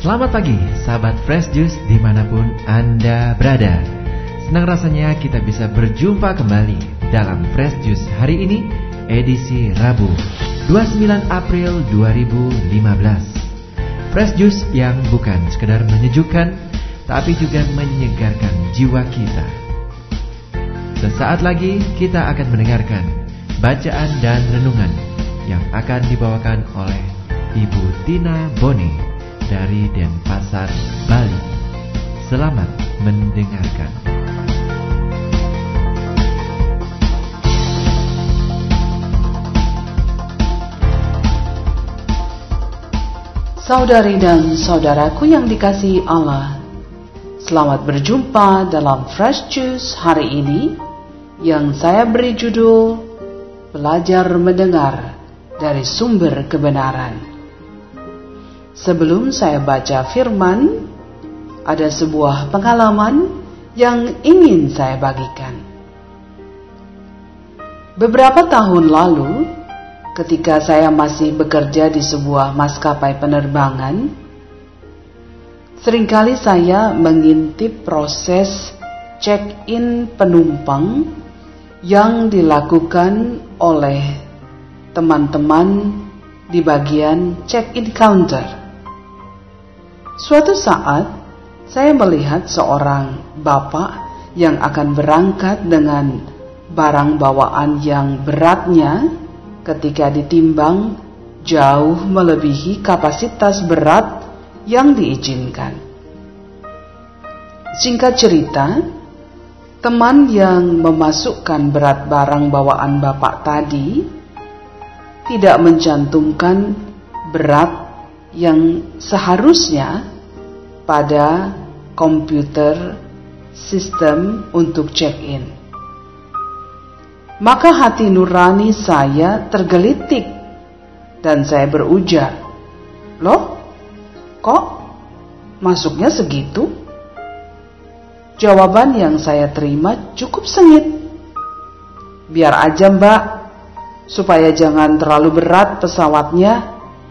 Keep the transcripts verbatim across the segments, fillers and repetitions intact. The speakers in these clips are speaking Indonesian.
Selamat pagi, sahabat Fresh Juice dimanapun Anda berada. Senang rasanya kita bisa berjumpa kembali dalam Fresh Juice hari ini, edisi Rabu, dua puluh sembilan April dua ribu lima belas. Fresh Juice yang bukan sekedar menyejukkan, tapi juga menyegarkan jiwa kita. Sesaat lagi kita akan mendengarkan bacaan dan renungan yang akan dibawakan oleh Ibu Tina Boni dari Denpasar, Bali. Selamat mendengarkan. Saudari dan saudaraku yang dikasihi Allah, selamat berjumpa dalam Fresh Juice hari ini yang saya beri judul Belajar Mendengar dari Sumber Kebenaran. Sebelum saya baca firman, ada sebuah pengalaman yang ingin saya bagikan. Beberapa tahun lalu, ketika saya masih bekerja di sebuah maskapai penerbangan, seringkali saya mengintip proses check-in penumpang yang dilakukan oleh teman-teman di bagian check-in counter. Suatu saat, saya melihat seorang bapak yang akan berangkat dengan barang bawaan yang beratnya ketika ditimbang jauh melebihi kapasitas berat yang diizinkan. Singkat cerita, teman yang memasukkan berat barang bawaan bapak tadi tidak mencantumkan berat yang seharusnya pada komputer sistem untuk check-in. Maka hati nurani saya tergelitik dan saya berujar, "Loh, kok masuknya segitu?" Jawaban yang saya terima cukup sengit. "Biar aja mbak, supaya jangan terlalu berat pesawatnya."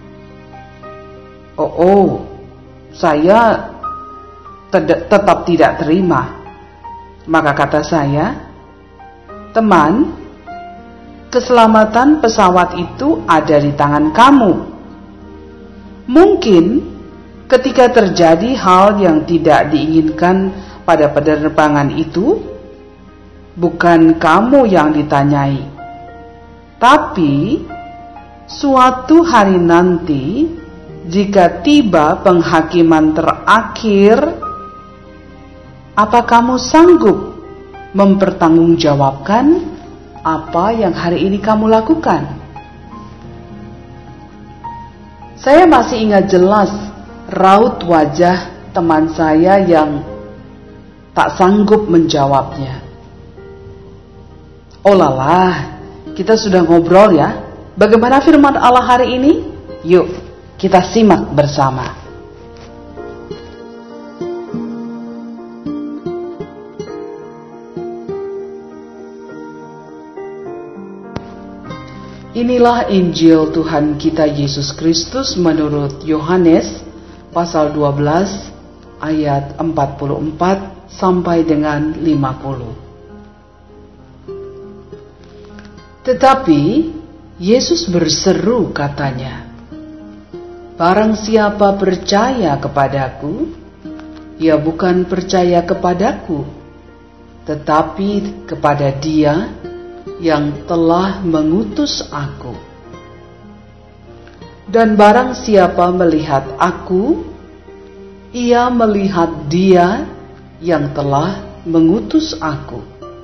Oh, oh saya ted- tetap tidak terima. Maka kata saya, "Teman, keselamatan pesawat itu ada di tangan kamu. Mungkin ketika terjadi hal yang tidak diinginkan pada penerbangan itu, bukan kamu yang ditanyai. Tapi suatu hari nanti, jika tiba penghakiman terakhir, apa kamu sanggup mempertanggungjawabkan apa yang hari ini kamu lakukan?" Saya masih ingat jelas raut wajah teman saya yang tak sanggup menjawabnya. "Oh lalah, kita sudah ngobrol ya. Bagaimana firman Allah hari ini? Yuk, kita simak bersama." Inilah Injil Tuhan kita Yesus Kristus menurut Yohanes pasal dua belas ayat empat puluh empat sampai dengan lima puluh. Tetapi Yesus berseru katanya, "Barang siapa percaya kepadaku, ia bukan percaya kepadaku, tetapi kepada Dia yang telah mengutus aku. Dan barang siapa melihat aku, ia melihat Dia yang telah mengutus aku.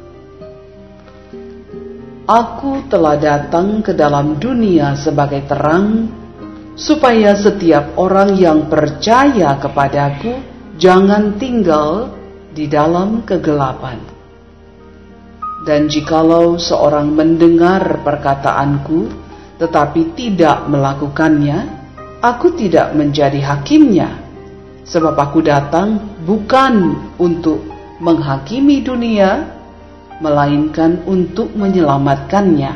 Aku telah datang ke dalam dunia sebagai terang, supaya setiap orang yang percaya kepadaku jangan tinggal di dalam kegelapan. Dan jikalau seorang mendengar perkataanku, tetapi tidak melakukannya, aku tidak menjadi hakimnya, sebab aku datang bukan untuk menghakimi dunia, melainkan untuk menyelamatkannya.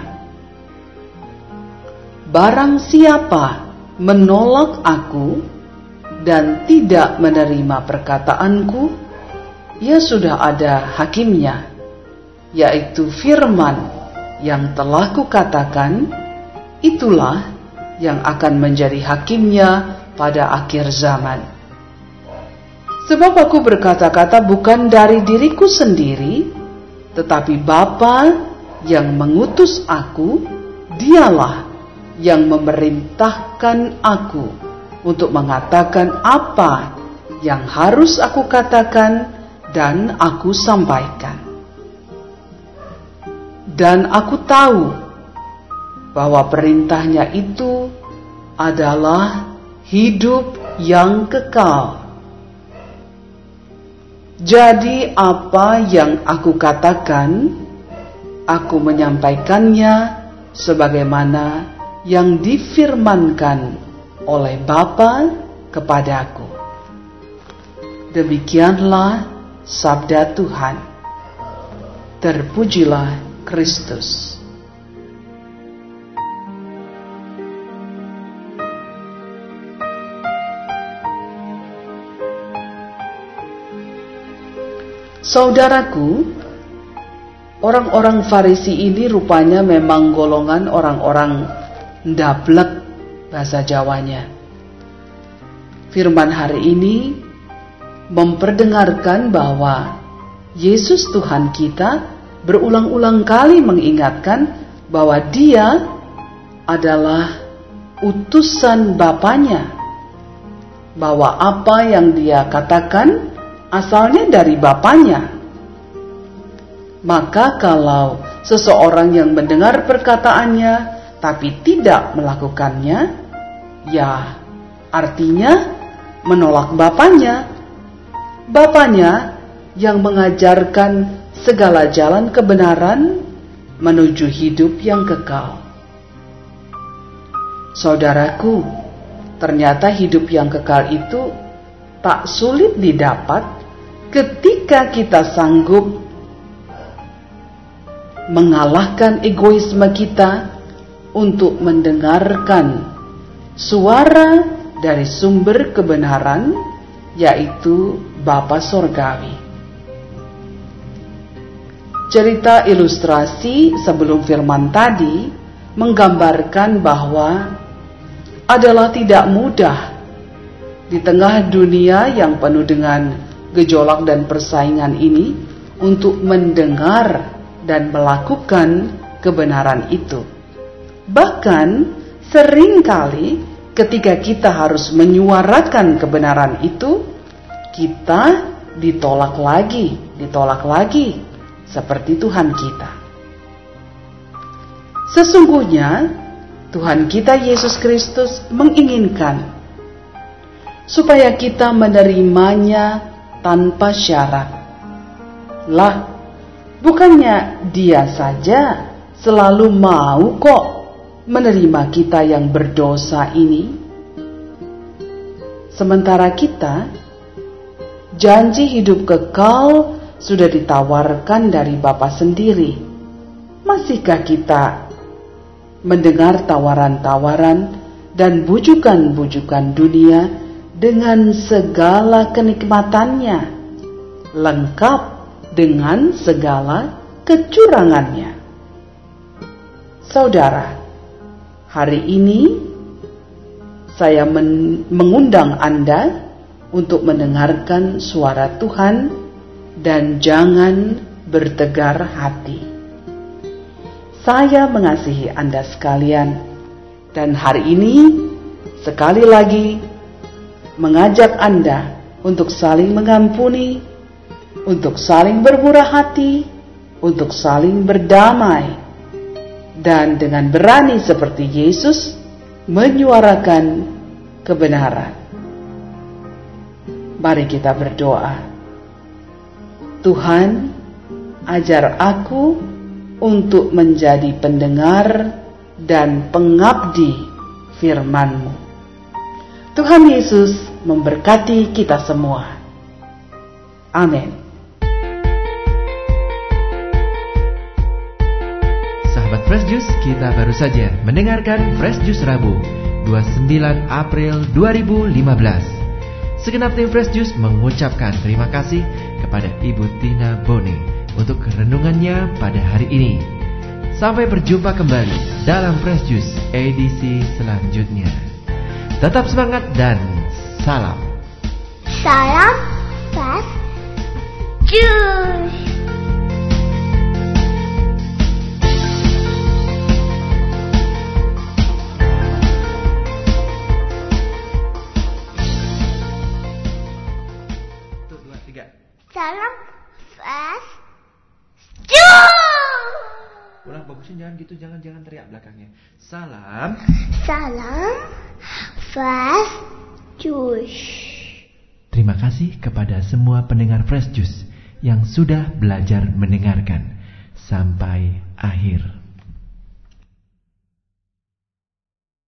Barang siapa menolak aku, dan tidak menerima perkataanku, ya sudah ada hakimnya, yaitu firman yang telah kukatakan, itulah yang akan menjadi hakimnya pada akhir zaman. Sebab aku berkata-kata bukan dari diriku sendiri, tetapi Bapa yang mengutus aku, dialah yang memerintahkan aku untuk mengatakan apa yang harus aku katakan dan aku sampaikan. Dan aku tahu bahwa perintahnya itu adalah hidup yang kekal. Jadi apa yang aku katakan, aku menyampaikannya sebagaimana yang difirmankan oleh Bapa kepadaku. Demikianlah sabda Tuhan. Terpujilah Kristus. Saudaraku, orang-orang Farisi ini rupanya memang golongan orang-orang ndablek, bahasa Jawanya. Firman hari ini memperdengarkan bahwa Yesus Tuhan kita berulang-ulang kali mengingatkan bahwa Dia adalah utusan Bapanya, bahwa apa yang Dia katakan asalnya dari Bapanya. Maka kalau seseorang yang mendengar perkataannya tapi tidak melakukannya, ya artinya menolak Bapanya. Bapanya yang mengajarkan segala jalan kebenaran menuju hidup yang kekal. Saudaraku, ternyata hidup yang kekal itu tak sulit didapat ketika kita sanggup mengalahkan egoisme kita untuk mendengarkan suara dari sumber kebenaran, yaitu Bapa Sorgawi. Cerita ilustrasi sebelum firman tadi menggambarkan bahwa adalah tidak mudah di tengah dunia yang penuh dengan gejolak dan persaingan ini untuk mendengar dan melakukan kebenaran itu. Bahkan seringkali ketika kita harus menyuarakan kebenaran itu, kita ditolak lagi, ditolak lagi, seperti Tuhan kita. Sesungguhnya Tuhan kita Yesus Kristus menginginkan supaya kita menerimanya tanpa syarat. Lah, bukannya Dia saja selalu mau kok menerima kita yang berdosa ini, sementara kita janji hidup kekal sudah ditawarkan dari Bapa sendiri. Masihkah kita mendengar tawaran-tawaran dan bujukan-bujukan dunia dengan segala kenikmatannya, lengkap dengan segala kecurangannya? Saudara, hari ini saya men- mengundang Anda untuk mendengarkan suara Tuhan dan jangan bertegar hati. Saya mengasihi Anda sekalian, dan hari ini sekali lagi mengajak Anda untuk saling mengampuni, untuk saling bermurah hati, untuk saling berdamai, dan dengan berani seperti Yesus menyuarakan kebenaran. Mari kita berdoa. Tuhan, ajar aku untuk menjadi pendengar dan pengabdi firman-Mu. Tuhan Yesus memberkati kita semua. Amin. Sahabat Fresh Juice, kita baru saja mendengarkan Fresh Juice Rabu, dua puluh sembilan April dua ribu lima belas. Segenap tim Fresh Juice mengucapkan terima kasih kepada Ibu Tina Bone untuk renungannya pada hari ini. Sampai berjumpa kembali dalam Fresh Juice edisi selanjutnya. Tetap semangat dan salam. Salam Fresh Juice. Salam Fresh Juice. Ulang bagusnya, jangan gitu, jangan jangan teriak belakangnya. Salam. Salam Fresh Juice. Terima kasih kepada semua pendengar Fresh Juice yang sudah belajar mendengarkan sampai akhir.